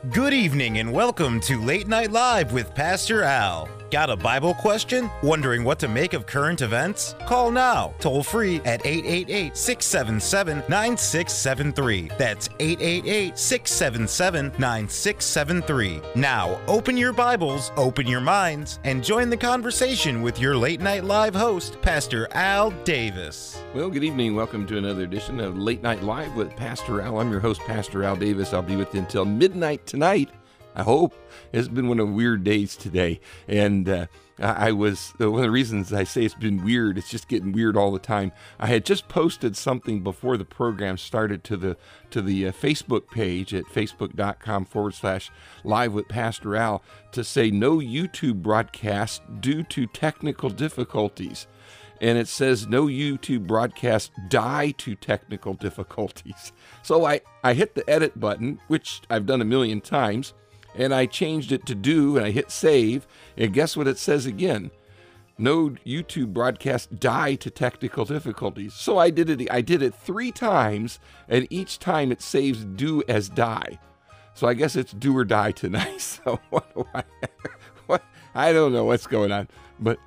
Good evening and welcome to Late Night Live with Pastor Al. Got a Bible question? Wondering what to make of current events? Call now, toll free at 888-677-9673. That's 888-677-9673. Now, open your Bibles, open your minds, and join the conversation with your Late Night Live host, Pastor Al Davis. Well, good evening. Welcome to another edition of Late Night Live with Pastor Al. I'm your host, Pastor Al Davis. I'll be with you until midnight tonight. I hope. It's been one of the weird days today. And I was, one of the reasons I say it's been weird, it's just getting weird all the time. I had just posted something before the program started to the Facebook page at facebook.com/live with Pastor Al to say no YouTube broadcast due to technical difficulties. And it says no YouTube broadcast die to technical difficulties. So I hit the edit button, which I've done a million times, and I changed it to do, and I hit save, and guess what it says again? No YouTube broadcast die to technical difficulties. So I did it 3 times, and each time it saves do as die. So I guess it's do or die tonight. So I don't know what's going on, but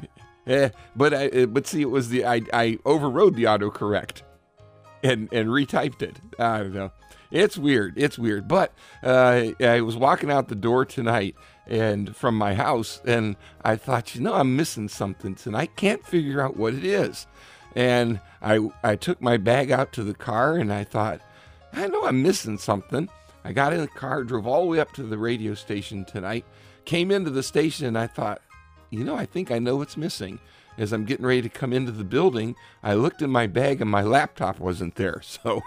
see, it was I overrode the autocorrect and retyped it. I don't know. It's weird. But I was walking out the door tonight and from my house, and I thought, I'm missing something tonight. Can't figure out what it is. And I took my bag out to the car, and I thought, I know I'm missing something. I got in the car, drove all the way up to the radio station tonight, came into the station, and I thought, I think I know what's missing. As I'm getting ready to come into the building, I looked in my bag and my laptop wasn't there. So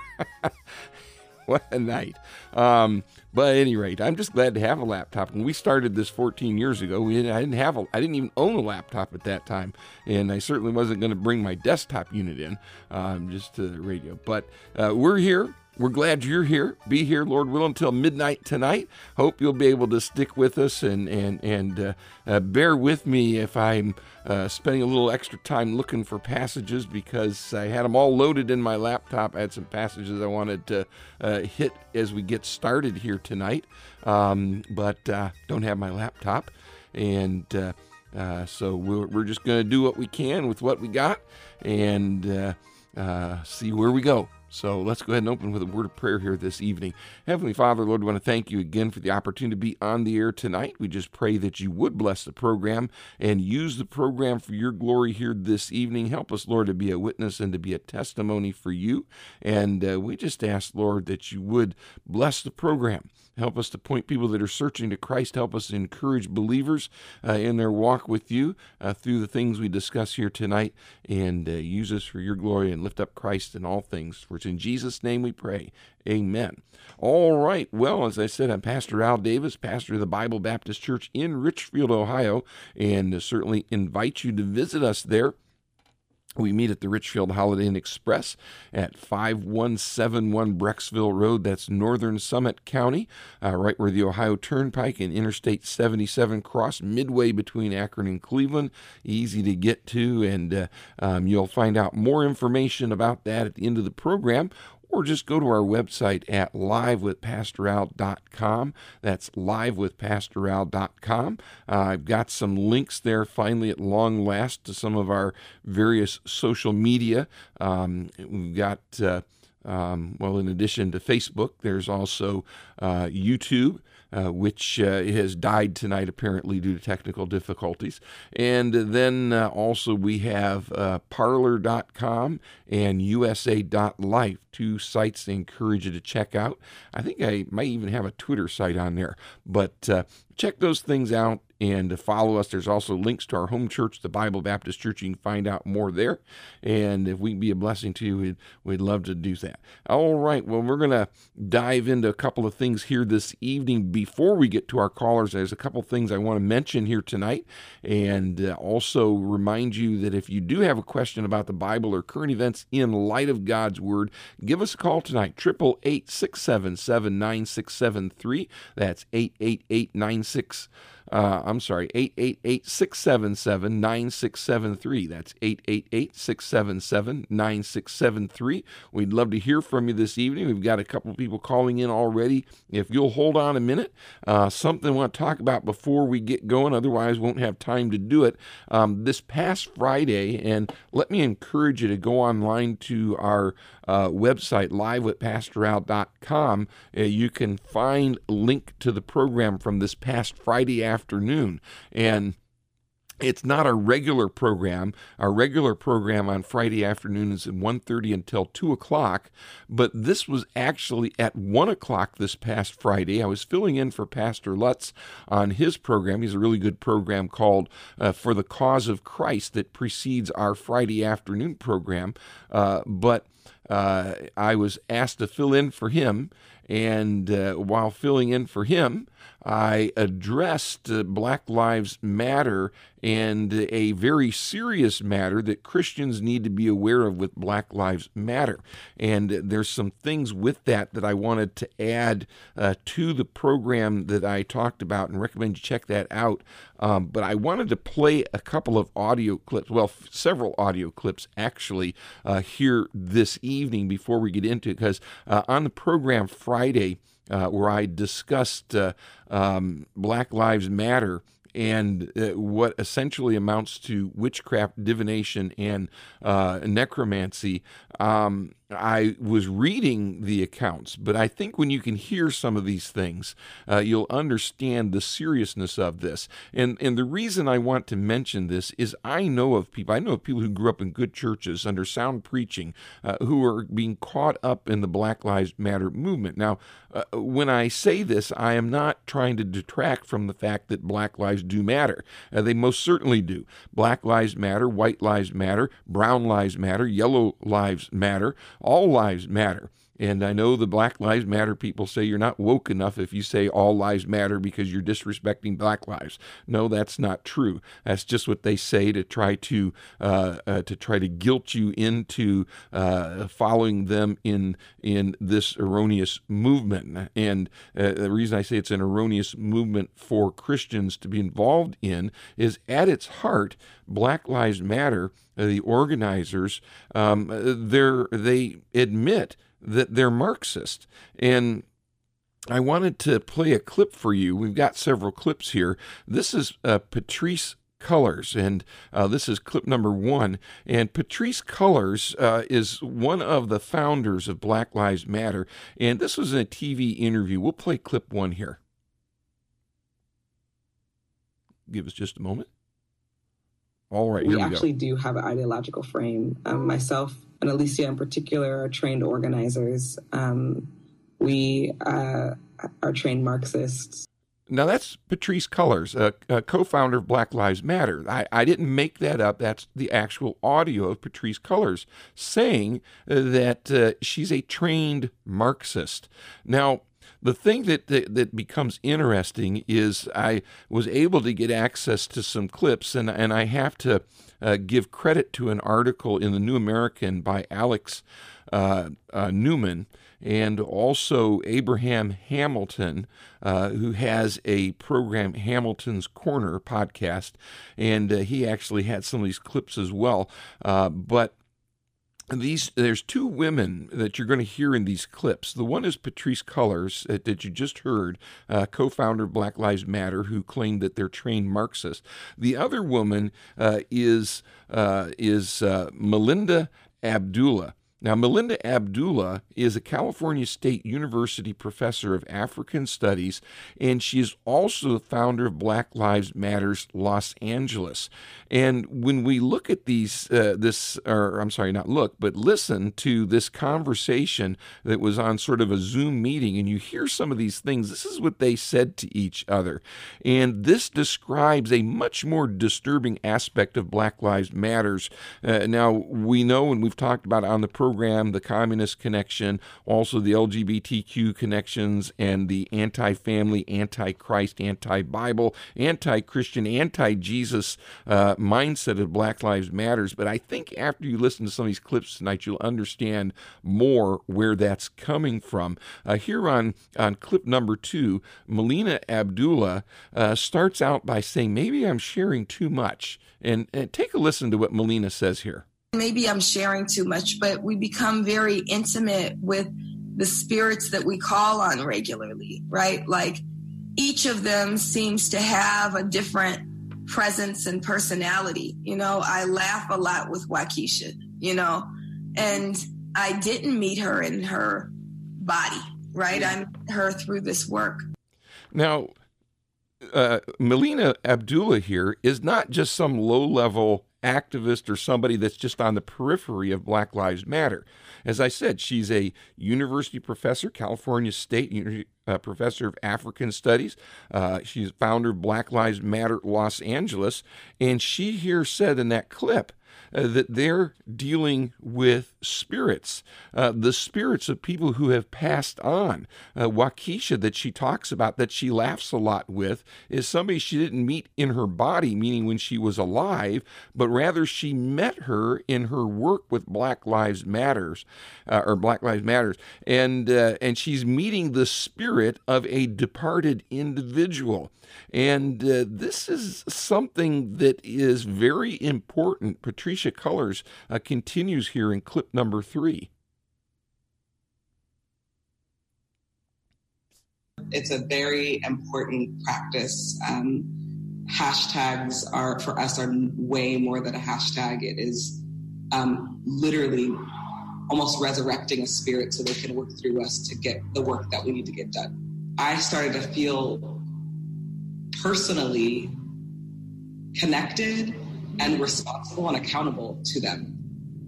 what a night. But at any rate, I'm just glad to have a laptop. When we started this 14 years ago, I didn't even own a laptop at that time. And I certainly wasn't going to bring my desktop unit in, just to the radio. But we're here. We're glad you're here. Be here, Lord willing, until midnight tonight. Hope you'll be able to stick with us and bear with me if I'm spending a little extra time looking for passages, because I had them all loaded in my laptop. I had some passages I wanted to hit as we get started here tonight, but don't have my laptop. And so we're just going to do what we can with what we got and see where we go. So let's go ahead and open with a word of prayer here this evening. Heavenly Father, Lord, we want to thank you again for the opportunity to be on the air tonight. We just pray that you would bless the program and use the program for your glory here this evening. Help us, Lord, to be a witness and to be a testimony for you. And we just ask, Lord, that you would bless the program. Help us to point people that are searching to Christ. Help us to encourage believers in their walk with you through the things we discuss here tonight. And use us for your glory and lift up Christ in all things. For it's in Jesus' name we pray. Amen. All right. Well, as I said, I'm Pastor Al Davis, pastor of the Bible Baptist Church in Richfield, Ohio, and certainly invite you to visit us there. We meet at the Richfield Holiday Inn Express at 5171 Brecksville Road. That's northern Summit County, right where the Ohio Turnpike and Interstate 77 cross, midway between Akron and Cleveland. Easy to get to, and you'll find out more information about that at the end of the program. Or just go to our website at livewithpastoral.com. That's livewithpastoral.com. I've got some links there finally at long last to some of our various social media. We've got, in addition to Facebook, there's also YouTube. Which has died tonight apparently due to technical difficulties. And then also we have Parler.com and USA.life, 2 sites I encourage you to check out. I think I might even have a Twitter site on there. But check those things out and follow us. There's also links to our home church, the Bible Baptist Church. You can find out more there. And if we can be a blessing to you, we'd love to do that. All right. Well, we're going to dive into a couple of things here this evening. Before we get to our callers, there's a couple of things I want to mention here tonight. And also remind you that if you do have a question about the Bible or current events in light of God's Word, give us a call tonight, 888-677-9673. That's 888-9673. I'm sorry, 888-677-9673. That's 888-677-9673. We'd love to hear from you this evening. We've got a couple people calling in already. If you'll hold on a minute, something I want to talk about before we get going, otherwise won't have time to do it. This past Friday, and let me encourage you to go online to our website, livewithpastoral.com. You can find a link to the program from this past Friday afternoon. And it's not our regular program. Our regular program on Friday afternoon is at 1:30 until 2 o'clock, but this was actually at 1 o'clock this past Friday. I was filling in for Pastor Lutz on his program. He's a really good program called For the Cause of Christ that precedes our Friday afternoon program, but I was asked to fill in for him, and while filling in for him, I addressed Black Lives Matter and a very serious matter that Christians need to be aware of with Black Lives Matter. And there's some things with that I wanted to add to the program that I talked about, and recommend you check that out. But I wanted to play a couple of audio clips, well, several audio clips actually, here this evening before we get into it, because on the program Friday, where I discussed Black Lives Matter and what essentially amounts to witchcraft, divination, and necromancy. I was reading the accounts, but I think when you can hear some of these things, you'll understand the seriousness of this. And the reason I want to mention this is I know of people who grew up in good churches under sound preaching who are being caught up in the Black Lives Matter movement. Now, when I say this, I am not trying to detract from the fact that Black lives do matter. They most certainly do. Black lives matter, white lives matter, brown lives matter, yellow lives matter. All lives matter. And I know the Black Lives Matter people say you're not woke enough if you say all lives matter because you're disrespecting Black lives. No, that's not true. That's just what they say to try to guilt you into following them in this erroneous movement. And the reason I say it's an erroneous movement for Christians to be involved in is, at its heart, Black Lives Matter, the organizers, they admit that they're Marxist. And I wanted to play a clip for you. We've got several clips here. This is Patrisse Cullors, and this is clip number 1. And Patrisse Cullors is one of the founders of Black Lives Matter, and this was in a TV interview. We'll play clip 1 here. Give us just a moment. All right, here we go. We actually do have an ideological frame. Myself and Alicia in particular are trained organizers. We are trained Marxists. Now, that's Patrisse Cullors, a co-founder of Black Lives Matter. I didn't make that up. That's the actual audio of Patrisse Cullors saying that she's a trained Marxist. Now, the thing that becomes interesting is I was able to get access to some clips, and I have to give credit to an article in the New American by Alex Newman, and also Abraham Hamilton, who has a program, Hamilton's Corner podcast, and he actually had some of these clips as well. But there's 2 women that you're going to hear in these clips. The one is Patrisse Cullors, that you just heard, co-founder of Black Lives Matter, who claimed that they're trained Marxists. The other woman is Melinda Abdullah. Now, Melinda Abdullah is a California State University professor of African Studies, and she is also the founder of Black Lives Matters Los Angeles. And when we look at listen to this conversation that was on sort of a Zoom meeting, and you hear some of these things, this is what they said to each other. And this describes a much more disturbing aspect of Black Lives Matters. Now, we know, and we've talked about it on the program program, the communist connection, also the LGBTQ connections, and the anti-family, anti-Christ, anti-Bible, anti-Christian, anti-Jesus mindset of Black Lives Matters. But I think after you listen to some of these clips tonight, you'll understand more where that's coming from. Here on clip number 2, Melina Abdullah starts out by saying, maybe I'm sharing too much. And take a listen to what Melina says here. Maybe I'm sharing too much, but we become very intimate with the spirits that we call on regularly, right? Like each of them seems to have a different presence and personality. You know, I laugh a lot with Waukesha, you know, and I didn't meet her in her body, right? I met her through this work. Now, Melina Abdullah here is not just some low-level activist or somebody that's just on the periphery of Black Lives Matter. As I said, she's a university professor, California State professor of African Studies. She's founder of Black Lives Matter Los Angeles, and she here said in that clip that they're dealing with spirits, the spirits of people who have passed on. Waukesha that she talks about, that she laughs a lot with, is somebody she didn't meet in her body, meaning when she was alive, but rather she met her in her work with Black Lives Matters, and she's meeting the spirit of a departed individual. And this is something that is very important. Patricia Cullors continues here in clip number 3. It's a very important practice. Hashtags are, for us, are way more than a hashtag. It is literally almost resurrecting a spirit so they can work through us to get the work that we need to get done. I started to feel personally connected and responsible and accountable to them,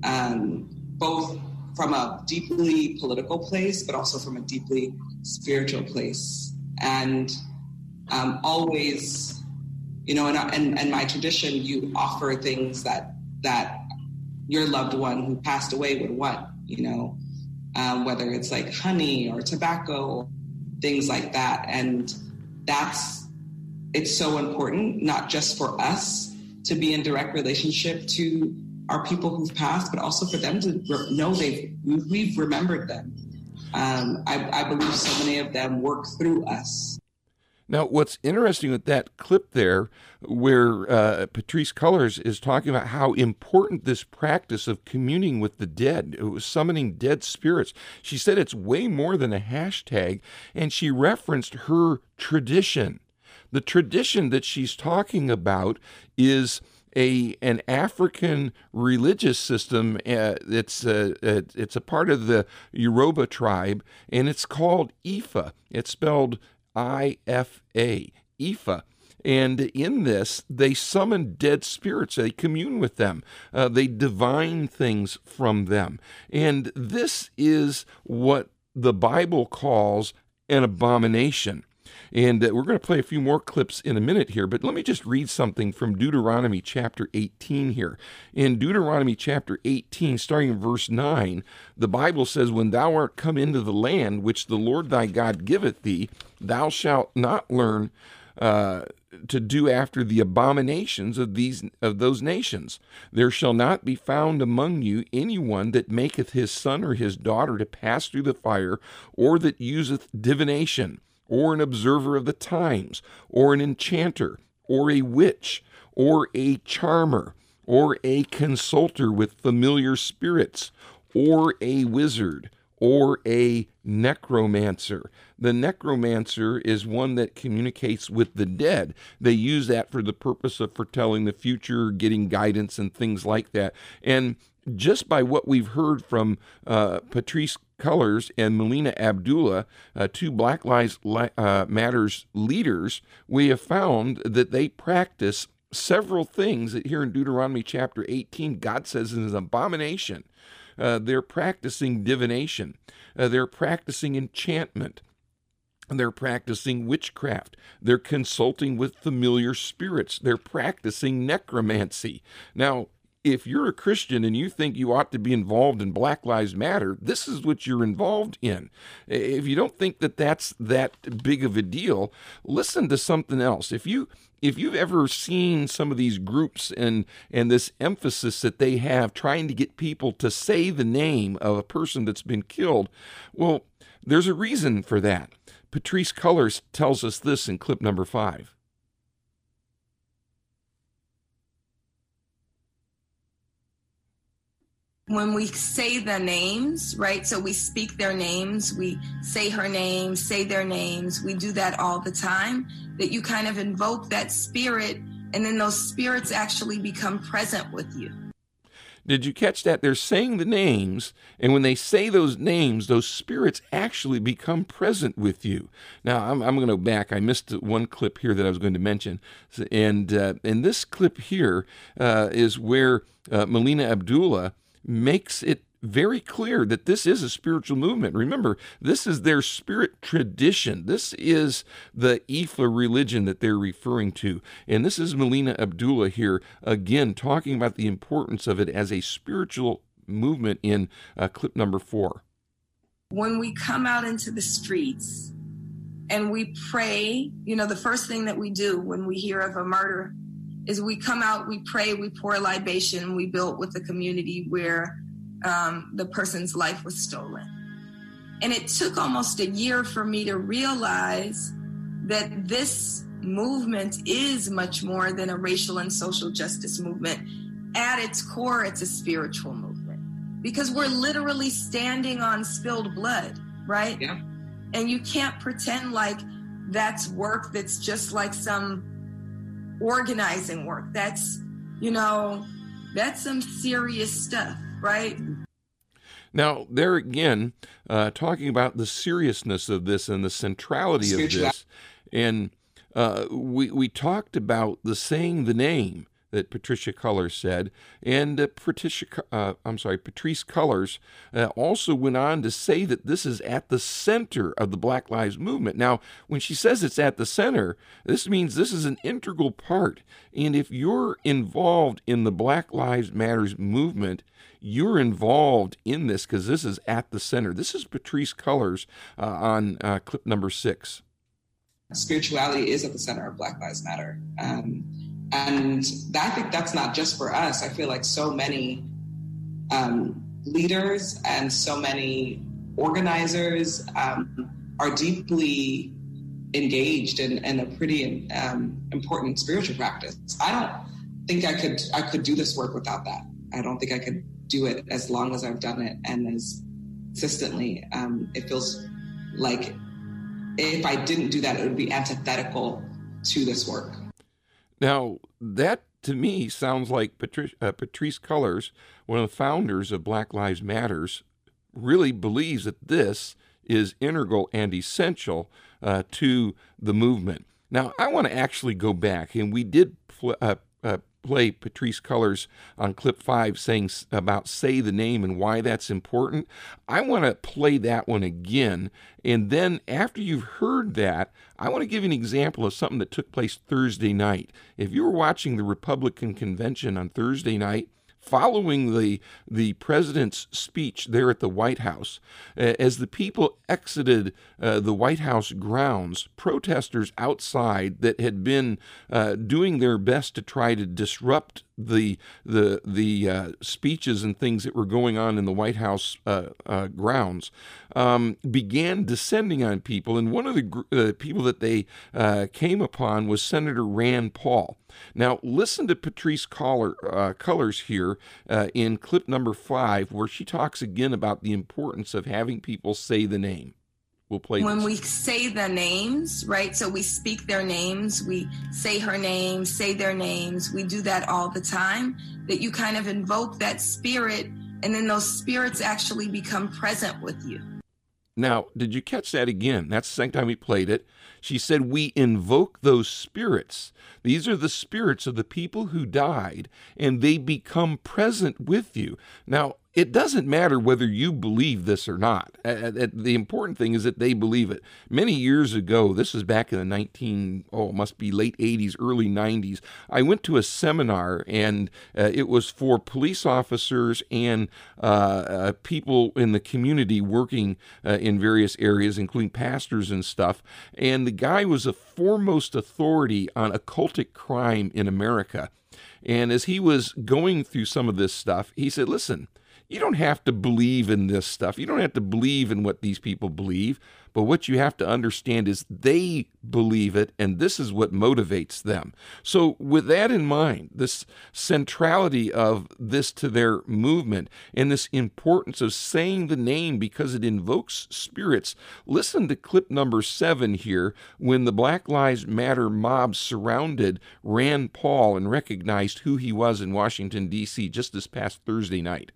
both from a deeply political place, but also from a deeply spiritual place. And always, you know, in my tradition, you offer things that your loved one who passed away would want, you know, whether it's like honey or tobacco, things like that. And it's so important, not just for us to be in direct relationship to our people who've passed, but also for them to know we've remembered them. I believe so many of them work through us. Now, what's interesting with that clip there, where Patrice Cullors is talking about how important this practice of communing with the dead, it was summoning dead spirits. She said it's way more than a hashtag, and she referenced her tradition. The tradition that she's talking about is an African religious system. It's a part of the Yoruba tribe, and it's called Ifa. It's spelled I-F-A, Ifa. And in this, they summon dead spirits. They commune with them. They divine things from them. And this is what the Bible calls an abomination. And we're going to play a few more clips in a minute here, but let me just read something from Deuteronomy chapter 18 here. In Deuteronomy chapter 18, starting in verse 9, the Bible says, "When thou art come into the land which the Lord thy God giveth thee, thou shalt not learn to do after the abominations of those nations. There shall not be found among you any one that maketh his son or his daughter to pass through the fire, or that useth divination, or an observer of the times, or an enchanter, or a witch, or a charmer, or a consulter with familiar spirits, or a wizard, or a necromancer." The necromancer is one that communicates with the dead. They use that for the purpose of foretelling the future, getting guidance and things like that. And just by what we've heard from Patrice Cullors and Melina Abdullah, two Black Lives Matters leaders, we have found that they practice several things that here in Deuteronomy chapter 18, God says is an abomination. They're practicing divination. They're practicing enchantment. They're practicing witchcraft. They're consulting with familiar spirits. They're practicing necromancy. Now, if you're a Christian and you think you ought to be involved in Black Lives Matter, this is what you're involved in. If you don't think that that's that big of a deal, listen to something else. If you've ever seen some of these groups and this emphasis that they have trying to get people to say the name of a person that's been killed, well, there's a reason for that. Patrisse Cullors tells us this in clip number 5. When we say the names, right? So we speak their names, we say her name, say their names. We do that all the time, that you kind of invoke that spirit, and then those spirits actually become present with you. Did you catch that? They're saying the names, and when they say those names, those spirits actually become present with you. Now, I'm going to go back. I missed one clip here that I was going to mention. And this clip here is where Melina Abdullah makes it very clear that this is a spiritual movement. Remember, this is their spirit tradition. This is the Ifa religion that they're referring to. And this is Melina Abdullah here, again, talking about the importance of it as a spiritual movement in clip number 4. When we come out into the streets and we pray, the first thing that we do when we hear of a murder is we come out, we pray, we pour libation, we build with the community where the person's life was stolen. And it took almost a year for me to realize that this movement is much more than a racial and social justice movement. At its core, it's a spiritual movement because we're literally standing on spilled blood, right? Yeah. And you can't pretend like that's work that's just like some organizing work. That's some serious stuff, right? Now, there again, talking about the seriousness of this and the centrality of this, and we talked about the saying the name that Patrisse Cullors said, and Patrisse Cullors also went on to say that this is at the center of the Black Lives Movement. Now, when she says it's at the center, this means this is an integral part. And if you're involved in the Black Lives Matters movement, you're involved in this because this is at the center. This is Patrisse Cullors on clip number 6. Spirituality is at the center of Black Lives Matter. And I think that's not just for us. I feel like so many leaders and so many organizers are deeply engaged in a pretty important spiritual practice. I don't think I could do this work without that. I don't think I could do it as long as I've done it and as consistently. It feels like if I didn't do that, it would be antithetical to this work. Now, that to me sounds like Patrisse Cullors, one of the founders of Black Lives Matters, really believes that this is integral and essential to the movement. Now, I want to actually go back, and we did play Patrisse Cullors on clip 5 saying about say the name and why that's important. I want to play that one again, and then after you've heard that, I want to give you an example of something that took place Thursday night. If you were watching the Republican convention on Thursday night, following the president's speech there at the White House, as the people exited the White House grounds, protesters outside that had been doing their best to try to disrupt the speeches and things that were going on in the White House grounds began descending on people. And one of the people that they came upon was Senator Rand Paul. Now, listen to Patrisse Cullors here in clip number 5, where she talks again about the importance of having people say the name. We'll play when this. we say the names, right? So we speak their names, we say her name, say their names. We do that all the time, that you kind of invoke that spirit, and then those spirits actually become present with you. Now, did you catch that again? That's the second time we played it. She said, we invoke those spirits. These are the spirits of the people who died, and they become present with you. Now, it doesn't matter whether you believe this or not. The important thing is that they believe it. Many years ago, this was back in the it must be late 80s, early 90s, I went to a seminar, and it was for police officers and people in the community working in various areas, including pastors and stuff. And the guy was a foremost authority on occultic crime in America. And as he was going through some of this stuff, he said, listen, you don't have to believe in this stuff. You don't have to believe in what these people believe. But what you have to understand is they believe it, and this is what motivates them. So with that in mind, this centrality of this to their movement and this importance of saying the name because it invokes spirits, listen to clip number 7 here when the Black Lives Matter mob surrounded Rand Paul and recognized who he was in Washington, D.C. just this past Thursday night.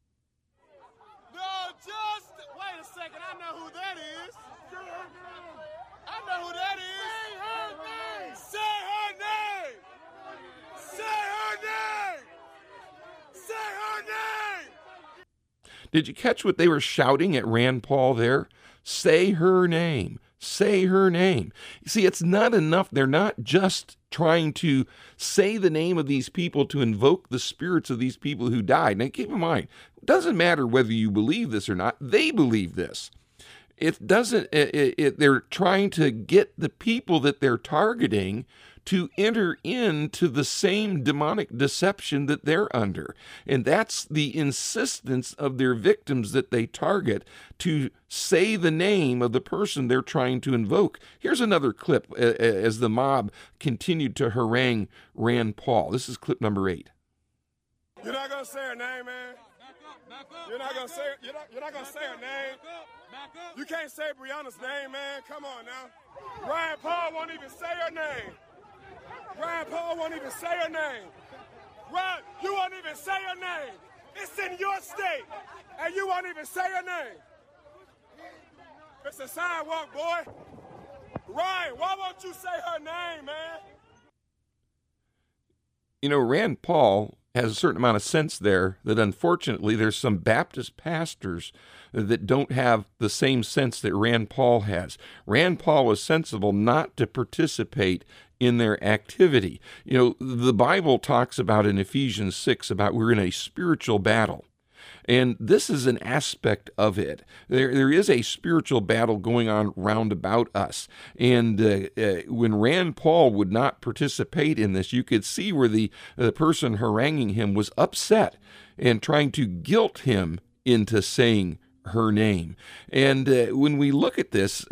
Did you catch what they were shouting at Rand Paul there? Say her name. Say her name. You see, it's not enough. They're not just trying to say the name of these people to invoke the spirits of these people who died. Now, keep in mind, it doesn't matter whether you believe this or not. They believe this. It doesn't. They're trying to get the people that they're targeting to enter into the same demonic deception that they're under. And that's the insistence of their victims that they target to say the name of the person they're trying to invoke. Here's another clip as the mob continued to harangue Rand Paul. This is clip number 8. You're not going to say her name, man. You're not going to say her name. You can't say Breonna's name, man. Come on now. Rand Paul won't even say her name. Rand Paul won't even say her name. You won't even say her name. It's in your state, and you won't even say her name. It's a sidewalk, boy. Ryan, why won't you say her name, man? You know, Rand Paul has a certain amount of sense there that unfortunately there's some Baptist pastors that don't have the same sense that Rand Paul has. Rand Paul was sensible not to participate in their activity. You know, the Bible talks about in Ephesians 6 about we're in a spiritual battle. And this is an aspect of it. There is a spiritual battle going on round about us. And when Rand Paul would not participate in this, you could see where the person haranguing him was upset and trying to guilt him into saying her name. And when we look at this,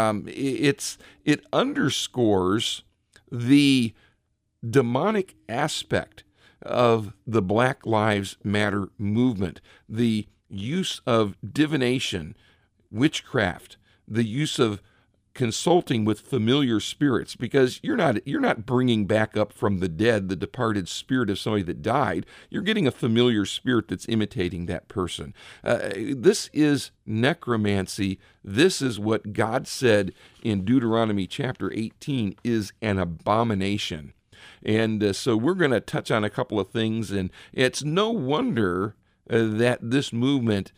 it underscores the demonic aspect of the Black Lives Matter movement, the use of divination, witchcraft, the use of consulting with familiar spirits, because you're not bringing back up from the dead the departed spirit of somebody that died. You're getting a familiar spirit that's imitating that person. This is necromancy. This is what God said in Deuteronomy chapter 18 is an abomination. And so we're going to touch on a couple of things, and it's no wonder that this movement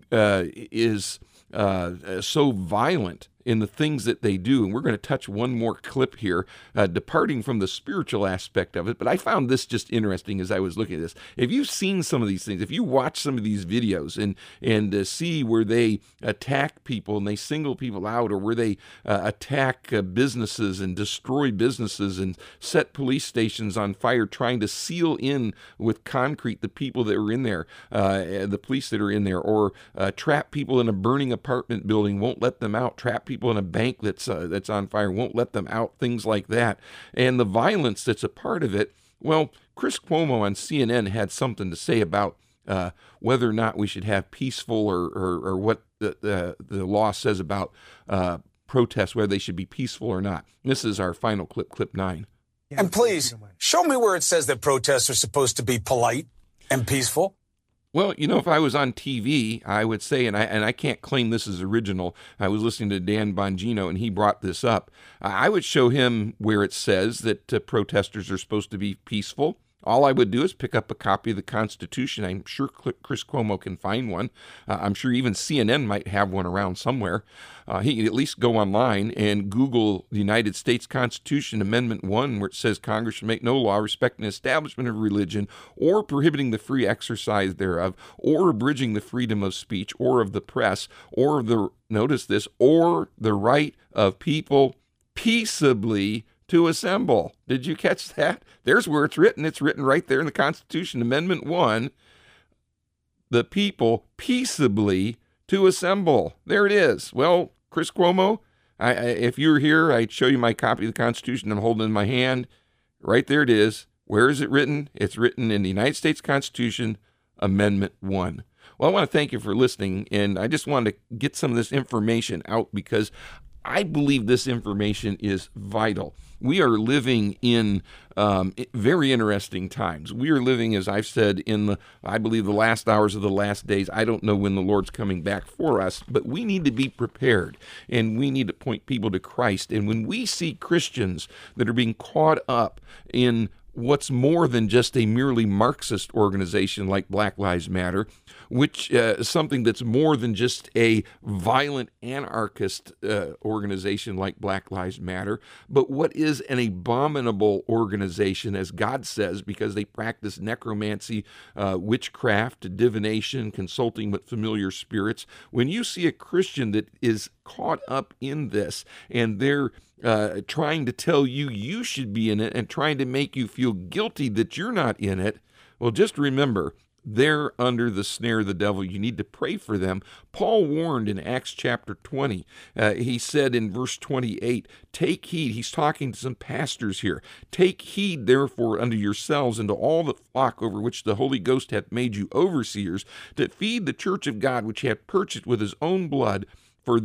is so violent in the things that they do. And we're going to touch one more clip here, departing from the spiritual aspect of it. But I found this just interesting as I was looking at this. If you've seen some of these things, if you watch some of these videos and see where they attack people and they single people out, or where they attack businesses and destroy businesses and set police stations on fire, trying to seal in with concrete the people that were in there, the police that are in there, or trap people in a burning apartment building, won't let them out, trap people in a bank that's on fire, won't let them out, things like that, and the violence that's a part of it. Well, Chris Cuomo on CNN had something to say about whether or not we should have peaceful or what the law says about protests, whether they should be peaceful or not. This is our final clip, clip 9. And please, show me where it says that protests are supposed to be polite and peaceful. Well, you know, if I was on TV, I would say, and I can't claim this is original, I was listening to Dan Bongino, and he brought this up. I would show him where it says that protesters are supposed to be peaceful. All I would do is pick up a copy of the Constitution. I'm sure Chris Cuomo can find one. I'm sure even CNN might have one around somewhere. He can at least go online and Google the United States Constitution Amendment 1, where it says Congress shall make no law respecting the establishment of religion or prohibiting the free exercise thereof or abridging the freedom of speech or of the press or notice this, or the right of people peaceably to assemble. Did you catch that? There's where it's written. It's written right there in the Constitution, Amendment 1, the people peaceably to assemble. There it is. Well, Chris Cuomo, if you were here, I'd show you my copy of the Constitution I'm holding in my hand. Right there it is. Where is it written? It's written in the United States Constitution, Amendment 1. Well, I want to thank you for listening, and I just wanted to get some of this information out because I believe this information is vital. We are living in very interesting times. We are living, as I've said, I believe the last hours of the last days. I don't know when the Lord's coming back for us, but we need to be prepared, and we need to point people to Christ. And when we see Christians that are being caught up in what's more than just a merely Marxist organization like Black Lives Matter, which is something that's more than just a violent anarchist organization like Black Lives Matter, but what is an abominable organization, as God says, because they practice necromancy, witchcraft, divination, consulting with familiar spirits. When you see a Christian that is caught up in this and they're trying to tell you you should be in it and trying to make you feel guilty that you're not in it, well, just remember, they're under the snare of the devil. You need to pray for them. Paul warned in Acts chapter 20. He said in verse 28, take heed. He's talking to some pastors here. Take heed, therefore, unto yourselves and to all the flock over which the Holy Ghost hath made you overseers, to feed the church of God, which he hath purchased with his own blood. For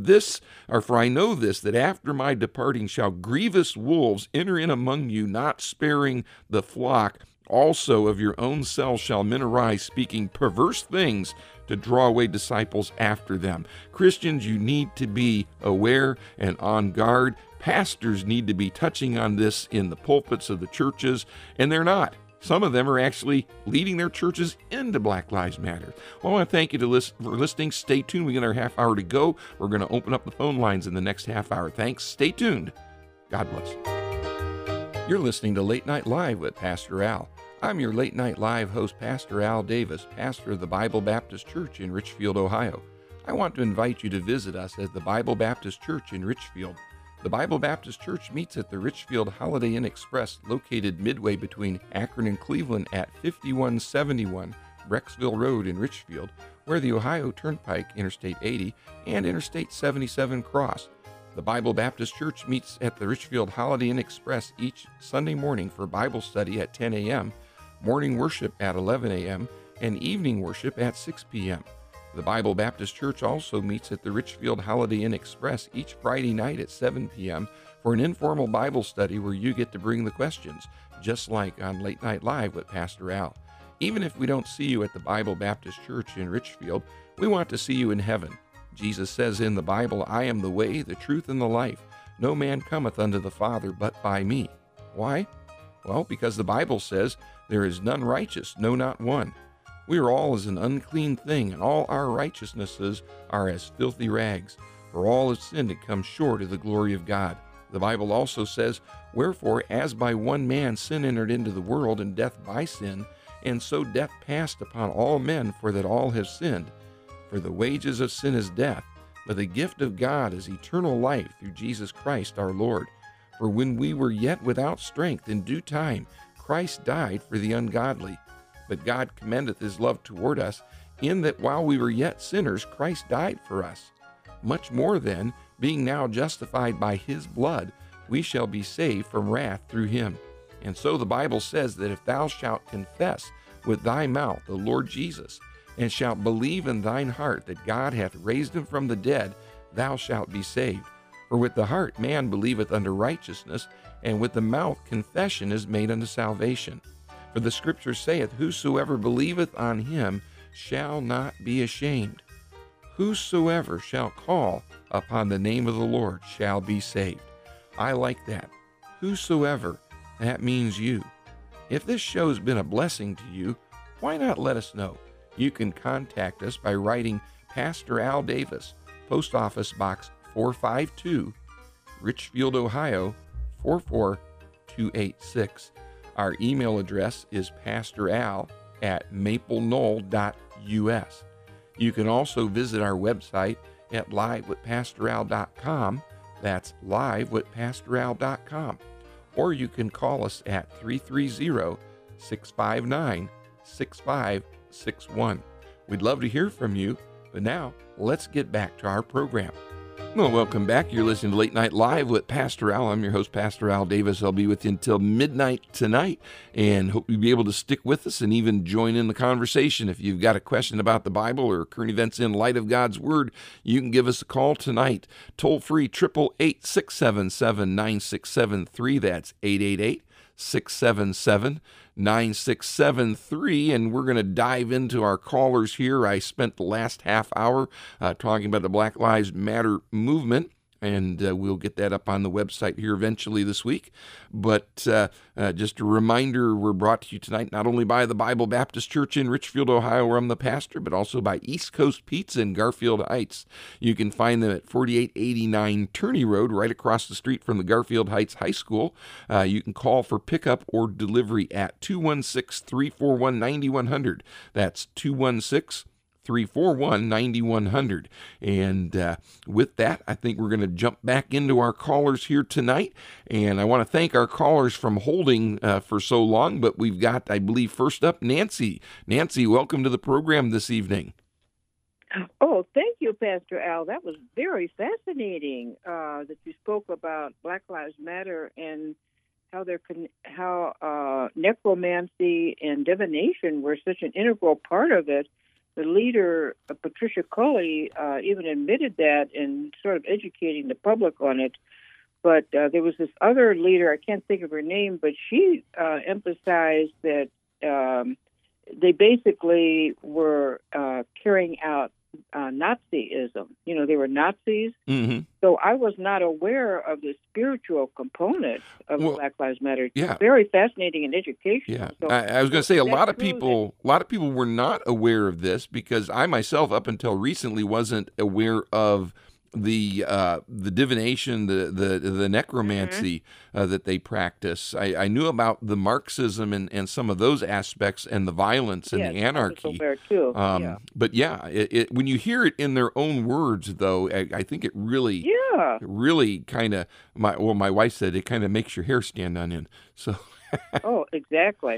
I know this, that after my departing shall grievous wolves enter in among you, not sparing the flock. Also of your own selves shall men arise, speaking perverse things to draw away disciples after them. Christians, you need to be aware and on guard. Pastors need to be touching on this in the pulpits of the churches, and they're not. Some of them are actually leading their churches into Black Lives Matter. Well, I want to thank you for listening. Stay tuned. We got our half hour to go. We're going to open up the phone lines in the next half hour. Thanks. Stay tuned. God bless. You're listening to Late Night Live with Pastor Al. I'm your Late Night Live host, Pastor Al Davis, pastor of the Bible Baptist Church in Richfield, Ohio. I want to invite you to visit us at the Bible Baptist Church in Richfield. The Bible Baptist Church meets at the Richfield Holiday Inn Express, located midway between Akron and Cleveland at 5171 Brecksville Road in Richfield, where the Ohio Turnpike, Interstate 80, and Interstate 77 cross. The Bible Baptist Church meets at the Richfield Holiday Inn Express each Sunday morning for Bible study at 10 a.m., morning worship at 11 a.m., and evening worship at 6 p.m. The Bible Baptist Church also meets at the Richfield Holiday Inn Express each Friday night at 7 p.m. for an informal Bible study where you get to bring the questions, just like on Late Night Live with Pastor Al. Even if we don't see you at the Bible Baptist Church in Richfield, we want to see you in heaven. Jesus says in the Bible, I am the way, the truth, and the life. No man cometh unto the Father but by me. Why? Well, because the Bible says, there is none righteous, no, not one. We are all as an unclean thing, and all our righteousnesses are as filthy rags. For all have sinned and come short of the glory of God. The Bible also says, wherefore, as by one man sin entered into the world, and death by sin, and so death passed upon all men, for that all have sinned. For the wages of sin is death, but the gift of God is eternal life through Jesus Christ our Lord. For when we were yet without strength, in due time Christ died for the ungodly. But God commendeth his love toward us, in that while we were yet sinners, Christ died for us. Much more then, being now justified by his blood, we shall be saved from wrath through him. And so the Bible says that if thou shalt confess with thy mouth the Lord Jesus, and shalt believe in thine heart that God hath raised him from the dead, thou shalt be saved. For with the heart man believeth unto righteousness, and with the mouth confession is made unto salvation. For the Scripture saith, whosoever believeth on him shall not be ashamed. Whosoever shall call upon the name of the Lord shall be saved. I like that. Whosoever, that means you. If this show has been a blessing to you, why not let us know? You can contact us by writing Pastor Al Davis, Post Office Box 452, Richfield, Ohio 44286. Our email address is pastoral@mapleknoll.us. You can also visit our website at livewithpastoral.com. That's livewithpastoral.com. Or you can call us at 330-659-6561. We'd love to hear from you, but now let's get back to our program. Well, welcome back. You're listening to Late Night Live with Pastor Al. I'm your host, Pastor Al Davis. I'll be with you until midnight tonight, and hope you'll be able to stick with us and even join in the conversation. If you've got a question about the Bible or current events in light of God's Word, you can give us a call tonight. Toll free, 888-677-9673. That's 888-677-9673, and we're going to dive into our callers here. I spent the last half hour talking about the Black Lives Matter movement, and we'll get that up on the website here eventually this week. But just a reminder, we're brought to you tonight not only by the Bible Baptist Church in Richfield, Ohio, where I'm the pastor, but also by East Coast Pizza in Garfield Heights. You can find them at 4889 Turney Road, right across the street from the Garfield Heights High School. You can call for pickup or delivery at 216-341-9100. That's 216-341-9100. And with that, I think we're going to jump back into our callers here tonight. And I want to thank our callers from holding for so long. But we've got, I believe, first up, Nancy. Nancy, welcome to the program this evening. Oh, thank you, Pastor Al. That was very fascinating that you spoke about Black Lives Matter and how necromancy and divination were such an integral part of it. The leader, Patricia Culley, even admitted that and sort of educating the public on it. But there was this other leader, I can't think of her name, but she emphasized that they basically were carrying out Nazism. You know, they were Nazis. Mm-hmm. So I was not aware of the spiritual component of Black Lives Matter. It's yeah. very fascinating and educational. Yeah, So I was going to say a lot of people were not aware of this, because I myself, up until recently, wasn't aware of the divination, the necromancy that they practice. I knew about the Marxism and some of those aspects and the violence and the anarchy. Too. But yeah, when you hear it in their own words, though, I think it really kind of, my wife said, it kind of makes your hair stand on end. So. Oh, exactly,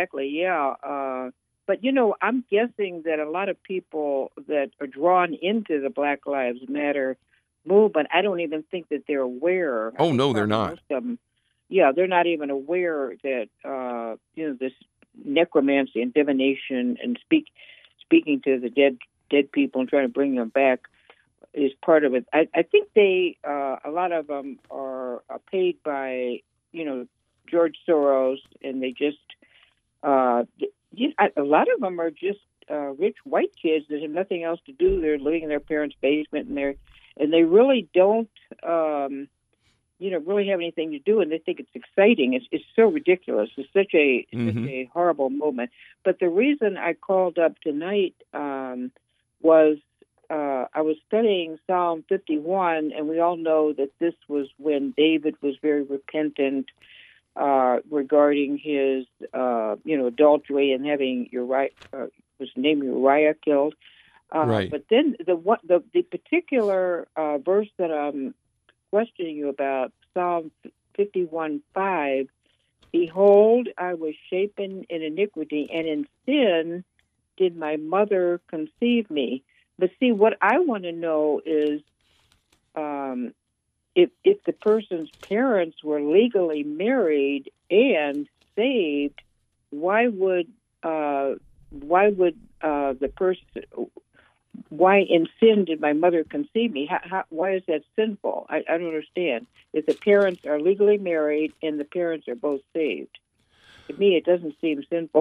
yeah. But, you know, I'm guessing that a lot of people that are drawn into the Black Lives Matter movement, I don't even think that they're aware. Oh, no, they're not. Most of them, they're not even aware that, this necromancy and divination and speaking to the dead people and trying to bring them back is part of it. I think a lot of them are paid by, George Soros, and they just, a lot of them are just rich white kids that have nothing else to do. They're living in their parents' basement, and they really don't, really have anything to do, and they think it's exciting. It's so ridiculous. It's such a horrible movement. But the reason I called up tonight was I was studying Psalm 51, and we all know that this was when David was very repentant regarding his, adultery and having his name Uriah killed. Right. But then the particular verse that I'm questioning you about, Psalm 51:5, behold, I was shapen in iniquity, and in sin did my mother conceive me. But see, what I want to know is if the person's parents were legally married and saved, why would the person? Why in sin did my mother conceive me? Why is that sinful? I don't understand. If the parents are legally married and the parents are both saved, to me it doesn't seem sinful.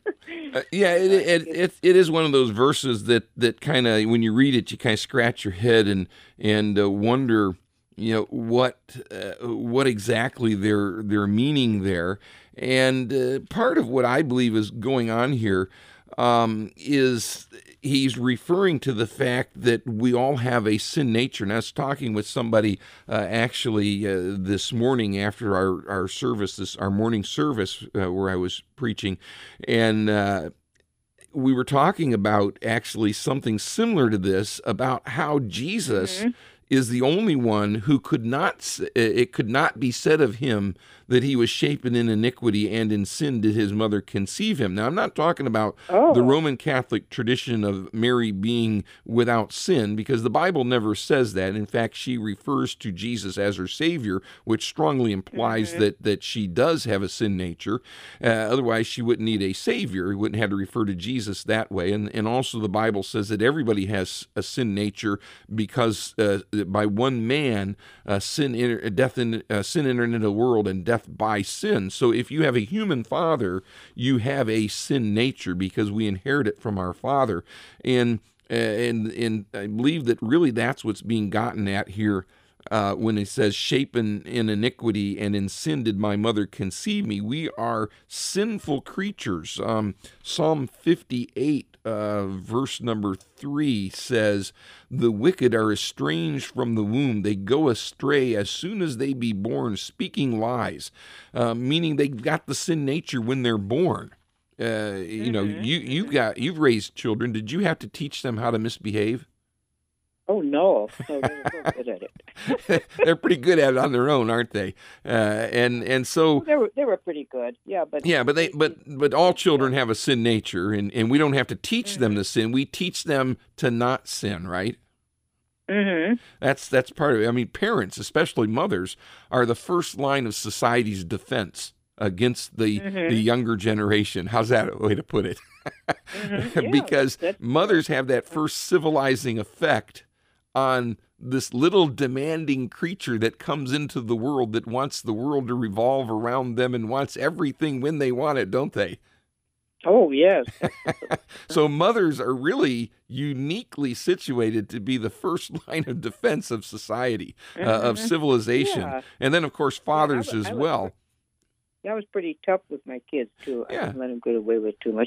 It is one of those verses that kind of, when you read it, you kind of scratch your head and wonder what exactly they're meaning there. And part of what I believe is going on here is he's referring to the fact that we all have a sin nature. And I was talking with somebody actually this morning after our service, our morning service where I was preaching, and we were talking about actually something similar to this, about how Jesus is the only one who it could not be said of him that he was shapen in iniquity, and in sin did his mother conceive him. Now, I'm not talking about the Roman Catholic tradition of Mary being without sin, because the Bible never says that. In fact, she refers to Jesus as her Savior, which strongly implies that she does have a sin nature. Otherwise, she wouldn't need a Savior. He wouldn't have to refer to Jesus that way. And also the Bible says that everybody has a sin nature, because by one man, sin entered into the world, and death by sin. So if you have a human father, you have a sin nature, because we inherit it from our father. And I believe that really that's what's being gotten at here when it says, shapen in iniquity, and in sin did my mother conceive me. We are sinful creatures. Psalm 58, verse number 3 says, the wicked are estranged from the womb. They go astray as soon as they be born, speaking lies, meaning they've got the sin nature when they're born. You've raised children. Did you have to teach them how to misbehave? Oh, no. They were so good at it. They're pretty good at it on their own, aren't they? And so they were pretty good. But all children have a sin nature, and we don't have to teach them to sin. We teach them to not sin, right? Mm-hmm. That's part of it. I mean, parents, especially mothers, are the first line of society's defense against the younger generation. How's that a way to put it? Because mothers have that first civilizing effect on this little demanding creature that comes into the world, that wants the world to revolve around them and wants everything when they want it, don't they? Oh, yes. So mothers are really uniquely situated to be the first line of defense of society, of civilization. Yeah. And then, of course, fathers as well. I was pretty tough with my kids, too. I didn't let them get away with too much.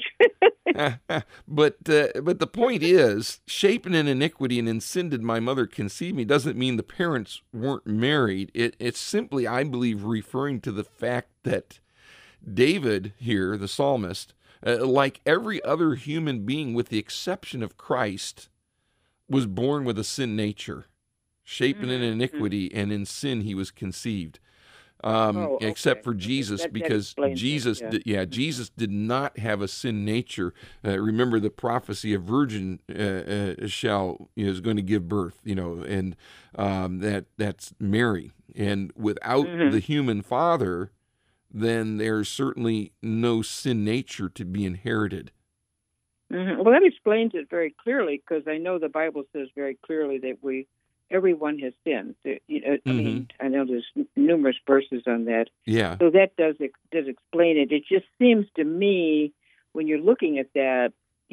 But the point is, shapen in iniquity and in sin did my mother conceive me doesn't mean the parents weren't married. It's simply, I believe, referring to the fact that David here, the psalmist, like every other human being with the exception of Christ, was born with a sin nature, shapen in iniquity, and in sin he was conceived. Except for Jesus, because Jesus did not have a sin nature. Remember the prophecy of virgin is going to give birth, and that's Mary. And without the human father, then there's certainly no sin nature to be inherited. Mm-hmm. Well, that explains it very clearly, because I know the Bible says very clearly that everyone has sinned. I mean, I know there's numerous verses on that. Yeah. So that does explain it. It just seems to me, when you're looking at that,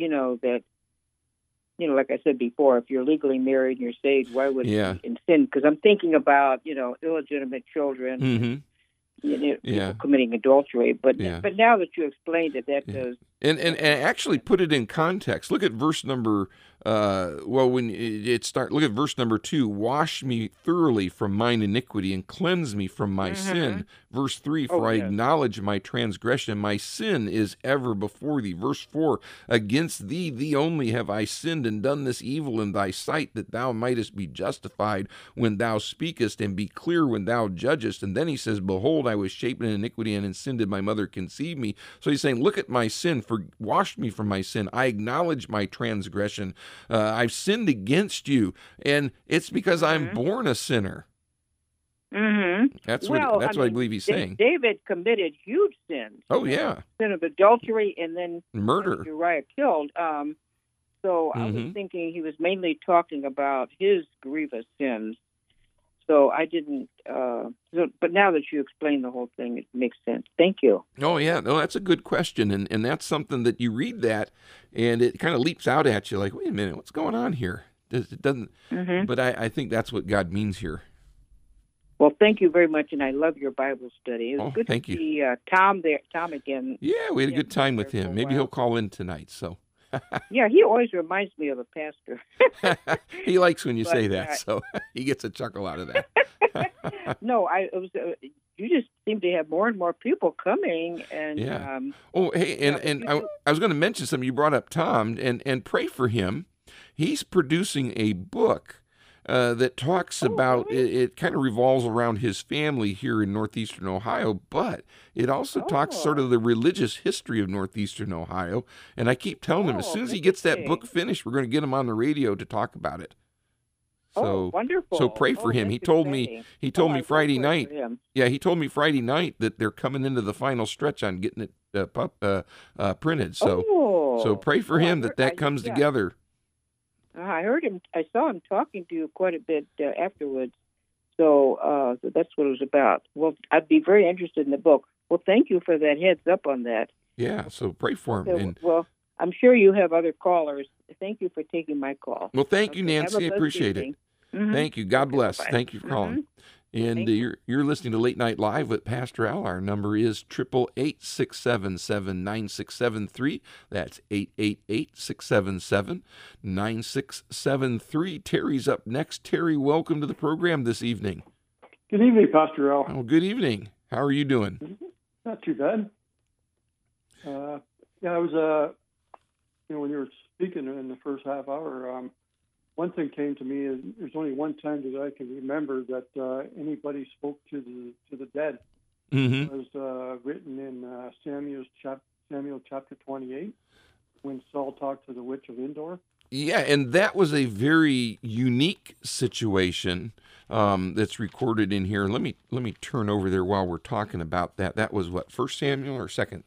like I said before, if you're legally married and you're saved, why would you be in sin? Because I'm thinking about, illegitimate children, people committing adultery. But now that you explained it, that does. And actually put it in context. Look at verse number. Look at verse number 2. Wash me thoroughly from mine iniquity and cleanse me from my sin. Verse 3. For I acknowledge my transgression. My sin is ever before thee. Verse 4. Against thee only have I sinned and done this evil in thy sight, that thou mightest be justified when thou speakest, and be clear when thou judgest. And then he says, behold, I was shapen in iniquity, and in sin did my mother conceive me. So he's saying, look at my sin. Wash me from my sin. I acknowledge my transgression. I've sinned against you, and it's because I'm born a sinner. Mm-hmm. That's what I believe he's saying. David committed huge sins. Oh, yeah. Sin of adultery and then murder. Uriah killed. So I was thinking he was mainly talking about his grievous sins. So I didn't, but now that you explained the whole thing, it makes sense. Thank you. Oh, yeah. No, that's a good question. And that's something that you read that, and it kind of leaps out at you like, wait a minute, what's going on here? It doesn't, but I think that's what God means here. Well, thank you very much, and I love your Bible study. It was good thank to you. see Tom there. Tom again. Yeah, we had a good time with him. Maybe he'll call in tonight. So. Yeah, he always reminds me of a pastor. He likes when you say that, so he gets a chuckle out of that. No, you just seem to have more and more people coming, and yeah. I was going to mention something. You brought up Tom, and pray for him. He's producing a book that talks about it kind of revolves around his family here in northeastern Ohio, but it also talks sort of the religious history of northeastern Ohio. And I keep telling him, as soon as he gets that book finished, we're going to get him on the radio to talk about it. So wonderful! So pray for him. He told me Friday night. Yeah, he told me Friday night that they're coming into the final stretch on getting it printed. So pray for him that comes together. I heard him. I saw him talking to you quite a bit afterwards. So that's what it was about. Well, I'd be very interested in the book. Well, thank you for that heads up on that. Yeah, so pray for him. Okay, well, I'm sure you have other callers. Thank you for taking my call. Well, thank you, Nancy. I appreciate it. Mm-hmm. Thank you. God bless. Bye. Thank you for calling. And you're listening to Late Night Live with Pastor Al. Our number is 888-677-9673. That's 888-677-9673. Terry's up next. Terry, welcome to the program this evening. Good evening, Pastor Al. Oh, good evening. How are you doing? Not too bad. I was, when you were speaking in the first half hour, one thing came to me is there's only one time that I can remember that anybody spoke to the dead. Mm-hmm. It was written in Samuel chapter 28 when Saul talked to the witch of Endor. Yeah, and that was a very unique situation that's recorded in here. Let me turn over there while we're talking about that. That was what, 1 Samuel or 2nd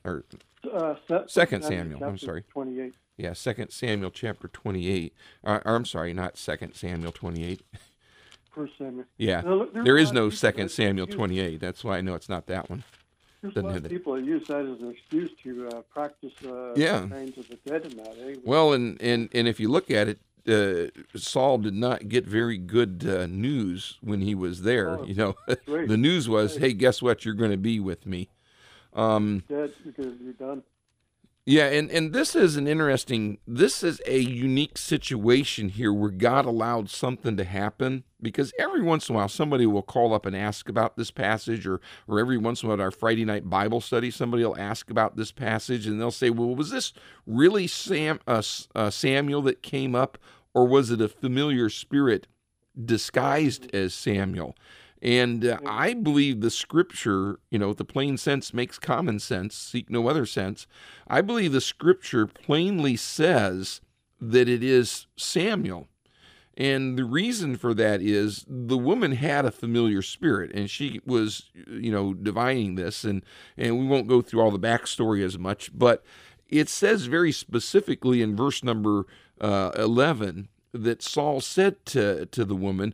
Samuel? I'm sorry. 28. Yeah, 2 Samuel chapter 28. I'm sorry, not 2 Samuel 28. 1 Samuel. Yeah, there is no 2 Samuel 28. That's why I know it's not that one. There's a lot of people that use that as an excuse to practice praying to the dead in that. Eh? Well, and if you look at it, Saul did not get very good news when he was there. Right. The news was, hey, guess what? You're going to be with me. Dead, you're done. Yeah, and this is a unique situation here where God allowed something to happen, because every once in a while somebody will call up and ask about this passage, or every once in a while at our Friday night Bible study, somebody will ask about this passage, and they'll say, well, was this really Samuel that came up, or was it a familiar spirit disguised as Samuel? And I believe the scripture, the plain sense makes common sense, seek no other sense. I believe the scripture plainly says that it is Samuel. And the reason for that is the woman had a familiar spirit, and she was, divining this, and we won't go through all the backstory as much, but it says very specifically in verse number 11, that Saul said to the woman,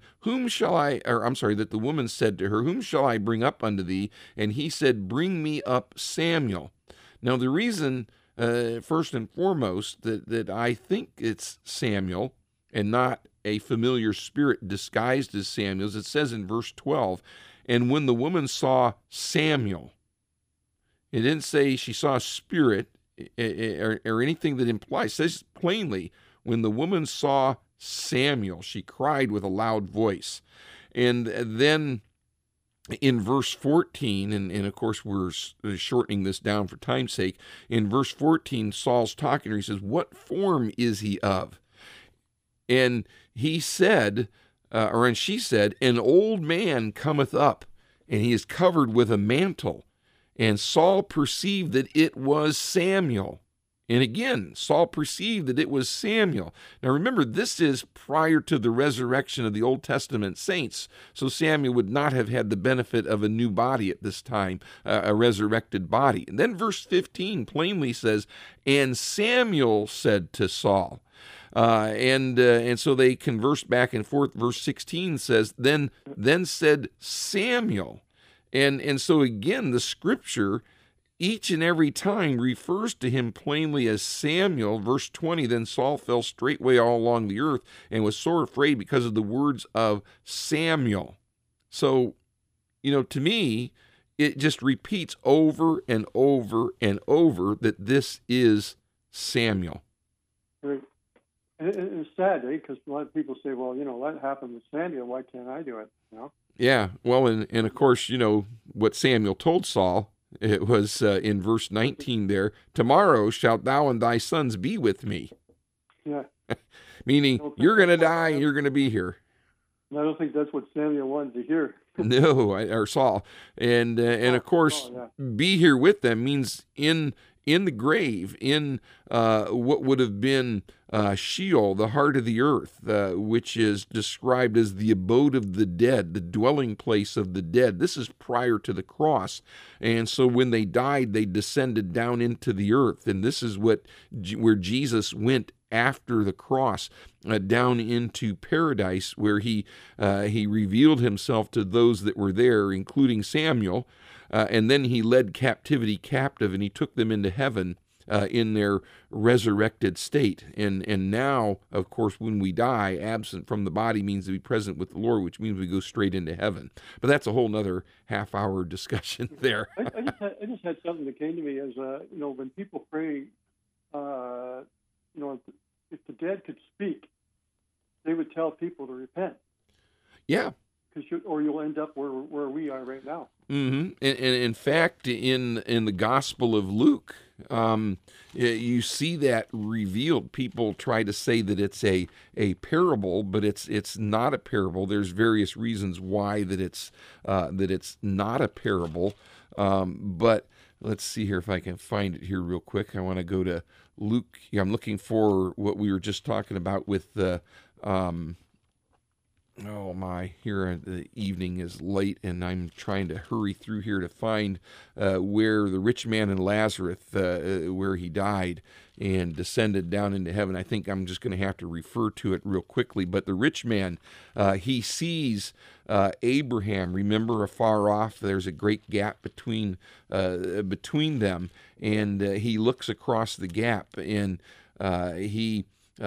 that the woman said to her, whom shall I bring up unto thee? And he said, bring me up Samuel. Now, the reason, first and foremost, that I think it's Samuel and not a familiar spirit disguised as Samuel, as it says in verse 12, and when the woman saw Samuel, it didn't say she saw a spirit or anything that implies, it says plainly, when the woman saw Samuel, she cried with a loud voice. And then in verse 14, and of course we're shortening this down for time's sake, in verse 14, Saul's talking to her. He says, what form is he of? And he said, and she said, an old man cometh up, and he is covered with a mantle. And Saul perceived that it was Samuel. And again, Saul perceived that it was Samuel. Now remember, this is prior to the resurrection of the Old Testament saints, so Samuel would not have had the benefit of a new body at this time, a resurrected body. And then verse 15 plainly says, and Samuel said to Saul. And so they conversed back and forth. Verse 16 says, then said Samuel. And so again, the scripture each and every time refers to him plainly as Samuel. Verse 20, then Saul fell straightway all along the earth and was sore afraid because of the words of Samuel. So to me, it just repeats over and over and over that this is Samuel. Right. And it's sad, because a lot of people say, well, that happened with Samuel. Why can't I do it? Yeah. Well, and of course, what Samuel told Saul, it was in verse 19 there, tomorrow shalt thou and thy sons be with me. Yeah. Meaning, you're going to die and you're going to be here. And I don't think that's what Samuel wanted to hear. No, or Saul. And of course, be here with them means in the grave, in what would have been Sheol, the heart of the earth, which is described as the abode of the dead, the dwelling place of the dead. This is prior to the cross. And so when they died, they descended down into the earth. And this is where Jesus went after the cross, down into paradise, where he revealed himself to those that were there, including Samuel, and then he led captivity captive, and he took them into heaven in their resurrected state. And now, of course, when we die, absent from the body means to be present with the Lord, which means we go straight into heaven. But that's a whole nother half-hour discussion there. I just had something that came to me as, when people pray, if the dead could speak, they would tell people to repent. Yeah. Or you'll end up where we are right now. Mm-hmm. And in fact, in the Gospel of Luke, you see that revealed. People try to say that it's a parable, but it's not a parable. There's various reasons why that it's not a parable. But let's see here if I can find it here real quick. I want to go to Luke. Yeah, I'm looking for what we were just talking about with the. Oh my, here the evening is late and I'm trying to hurry through here to find where the rich man and Lazarus, where he died and descended down into heaven. I think I'm just going to have to refer to it real quickly. But the rich man, he sees Abraham, remember, afar off. There's a great gap between them, and he looks across the gap, and he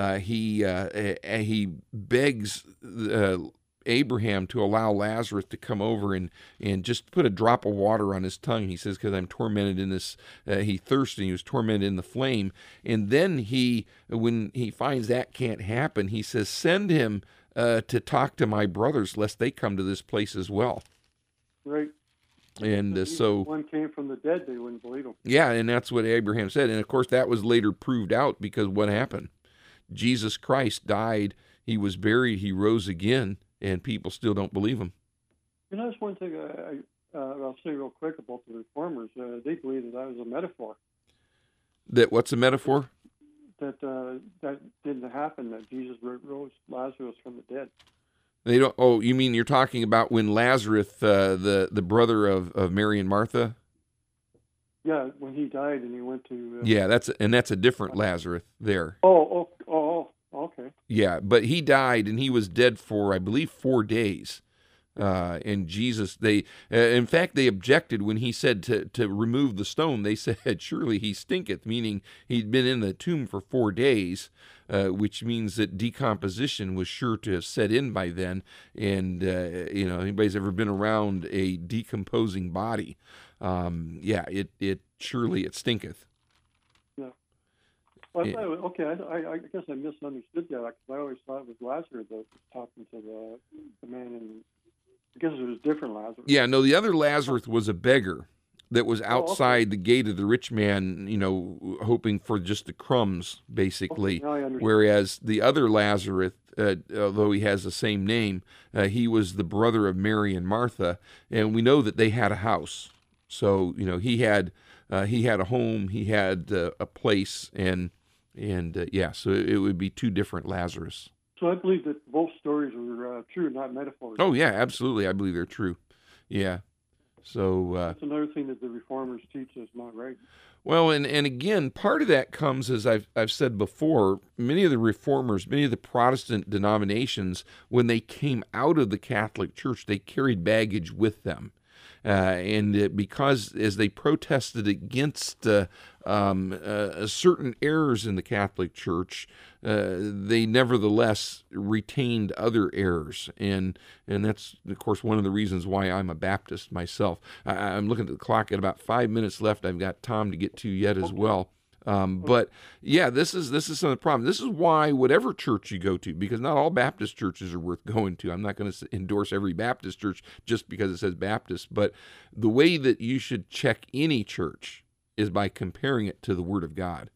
begs Abraham to allow Lazarus to come over and just put a drop of water on his tongue. He says, because I'm tormented in this, he thirsted, he was tormented in the flame. And then when he finds that can't happen, he says, send him to talk to my brothers, lest they come to this place as well. Right. And so one came from the dead, they wouldn't believe him. Yeah, and that's what Abraham said. And of course, that was later proved out, because what happened? Jesus Christ died, he was buried, he rose again, and people still don't believe him. That's one thing I'll say real quick about the Reformers. They believe that was a metaphor. That what's a metaphor? That didn't happen, that Jesus rose Lazarus from the dead. They don't. Oh, you mean you're talking about when Lazarus, the brother of Mary and Martha? Yeah, when he died and he went to... yeah, that's a different Lazarus there. Oh, okay. Yeah, but he died and he was dead for, I believe, 4 days. And Jesus, in fact, they objected when he said to remove the stone. They said, surely he stinketh, meaning he'd been in the tomb for 4 days, which means that decomposition was sure to have set in by then. And, anybody's ever been around a decomposing body, it surely it stinketh. Yeah. Well, I guess I misunderstood that, because I always thought it was Lazarus that was talking to the man in... I guess it was different Lazarus. Yeah, no, the other Lazarus was a beggar that was outside the gate of the rich man, hoping for just the crumbs, basically. Okay, whereas the other Lazarus, although he has the same name, he was the brother of Mary and Martha, and we know that they had a house. So, he had a home, he had a place, and so it would be two different Lazarus. So I believe that both stories were true, not metaphors. Oh, yeah, absolutely. I believe they're true. Yeah. So that's another thing that the Reformers teach is not right. Well, and again, part of that comes, as I've said before, many of the Reformers, many of the Protestant denominations, when they came out of the Catholic Church, they carried baggage with them. because as they protested against certain errors in the Catholic Church, they nevertheless retained other errors, and that's, of course, one of the reasons why I'm a Baptist myself. I'm looking at the clock at about 5 minutes left. I've got Tom to get to yet as well. But yeah, this is some of the problem. This is why whatever church you go to, because not all Baptist churches are worth going to. I'm not going to endorse every Baptist church just because it says Baptist, but the way that you should check any church is by comparing it to the Word of God.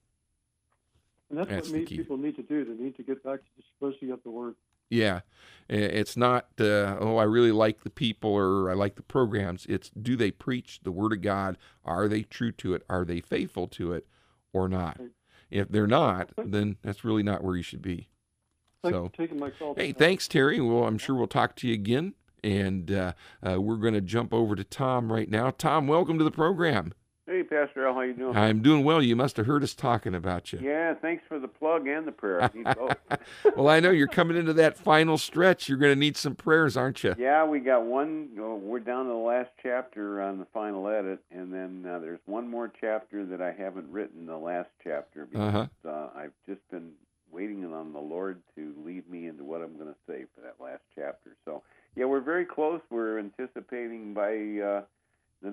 And that's what people need to do. They need to get back to the simplicity of the Word. Yeah. It's not, I really like the people or I like the programs. It's, do they preach the Word of God? Are they true to it? Are they faithful to it or not? If they're not, then that's really not where you should be. Thanks for taking my call. Hey, thanks, Terry. Well, I'm sure we'll talk to you again. And we're going to jump over to Tom right now. Tom, welcome to the program. Hey, Pastor Al, how you doing? I'm doing well. You must have heard us talking about you. Yeah, thanks for the plug and the prayer. I need both. Well, I know you're coming into that final stretch. You're going to need some prayers, aren't you? Yeah, we got one. We're down to the last chapter on the final edit, and then there's one more chapter that I haven't written, the last chapter, because I've just been waiting on the Lord to lead me into what I'm going to say for that last chapter. So, yeah, we're very close. We're anticipating by the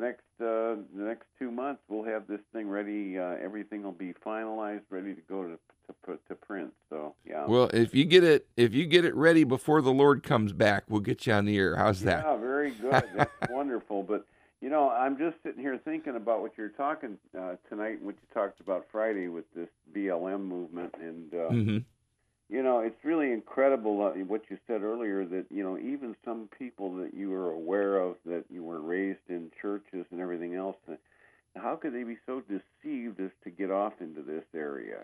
next 2 months we'll have this thing ready. Everything will be finalized, ready to go to print. So yeah. Well, if you get it ready before the Lord comes back, we'll get you on the air. How's that? Yeah, very good. That's wonderful. But I'm just sitting here thinking about what you're talking tonight, and what you talked about Friday with this BLM movement, and it's really incredible what you said earlier, that, even some people that you were aware of, that you were raised in churches and everything else, how could they be so deceived as to get off into this area,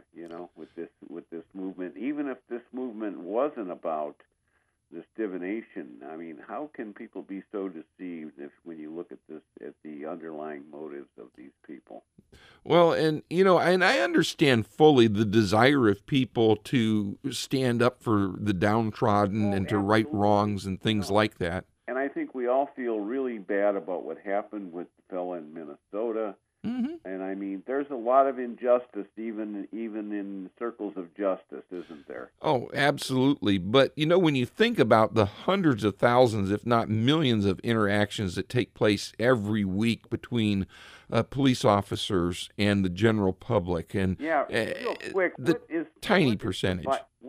with this movement, even if this movement wasn't about this divination? I mean, how can people be so deceived when you look at the underlying motives of these people? Well, and I understand fully the desire of people to stand up for the downtrodden and to right wrongs and things like that. And I think we all feel really bad about what happened with the fella in Minnesota. Mm-hmm. And I mean, there's a lot of injustice, even in circles of justice, isn't there? Oh, absolutely. But, when you think about the hundreds of thousands, if not millions of interactions that take place every week between police officers and the general public, and real quick, tiny percentage.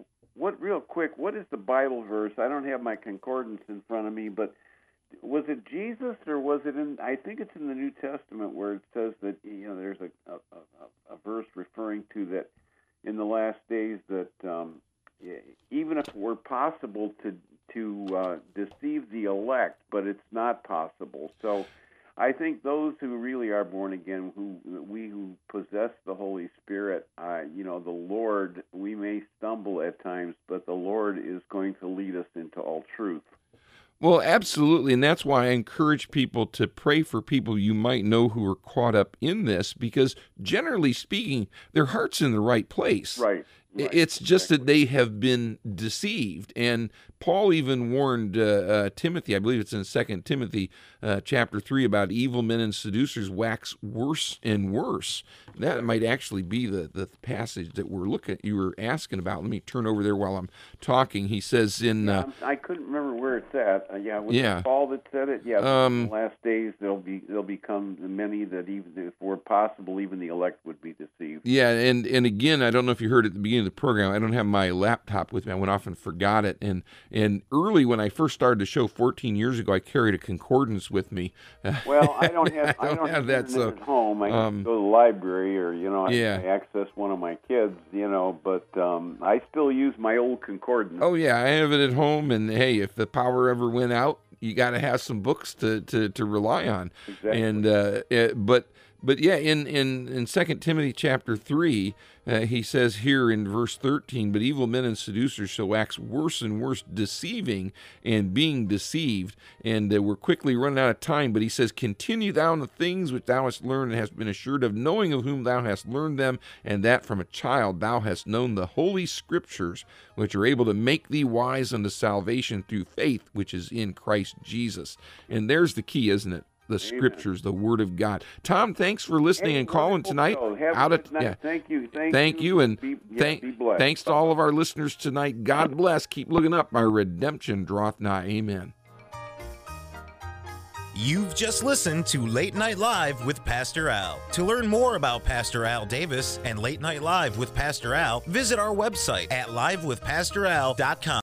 What is the Bible verse? I don't have my concordance in front of me, but was it Jesus, or was it I think it's in the New Testament, where it says that there's a verse referring to that in the last days, that even if it were possible to deceive the elect, but it's not possible. So I think those who really are born again, who possess the Holy Spirit, the Lord, we may stumble at times, but the Lord is going to lead us into all truth. Well, absolutely, and that's why I encourage people to pray for people you might know who are caught up in this, because generally speaking, their heart's in the right place. Right. It's just that they have been deceived. And Paul even warned Timothy, I believe it's in 2 Timothy chapter 3, about evil men and seducers wax worse and worse. That might actually be the passage that you were asking about. Let me turn over there while I'm talking. He says in... I couldn't remember where it's at. Was it Paul that said it? Yeah, in the last days there'll become many that, even if were possible, even the elect would be deceived. Yeah, and again, I don't know if you heard at the beginning of the program, I don't have my laptop with me. I went off and forgot it. And early when I first started the show 14 years ago, I carried a concordance with me. Well, I don't have that at home. I go to the library, or I access one of my kids, but I still use my old concordance. Oh yeah, I have it at home. And hey, if the power ever went out, you got to have some books to rely on. Exactly. And but yeah, in 2 Timothy chapter 3, he says here in verse 13, but evil men and seducers shall wax worse and worse, deceiving and being deceived. And we're quickly running out of time, but he says, continue thou in the things which thou hast learned and hast been assured of, knowing of whom thou hast learned them, and that from a child thou hast known the holy scriptures, which are able to make thee wise unto salvation through faith, which is in Christ Jesus. And there's the key, isn't it? the Scriptures, the Word of God. Tom, thanks for listening and calling tonight. Thank you. And be blessed. Thanks to all of our listeners tonight. God bless. Keep looking up. My redemption draweth nigh. Amen. You've just listened to Late Night Live with Pastor Al. To learn more about Pastor Al Davis and Late Night Live with Pastor Al, visit our website at livewithpastoral.com.